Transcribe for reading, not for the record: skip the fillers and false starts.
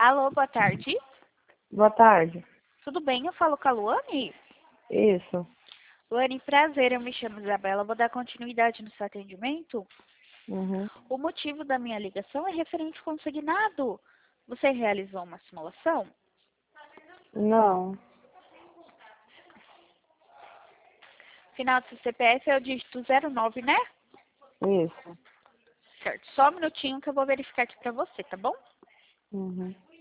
Alô, boa tarde. Boa tarde. Tudo bem? Eu falo com a Luane? Isso. Luane, prazer, eu me chamo Isabela. Vou dar continuidade no seu atendimento. Uhum. O motivo da minha ligação é referente ao consignado. Você realizou uma simulação? Não. Final do seu CPF é o dígito 09, né? Isso. Certo. Só um minutinho que eu vou verificar aqui pra você, tá bom? Uhum.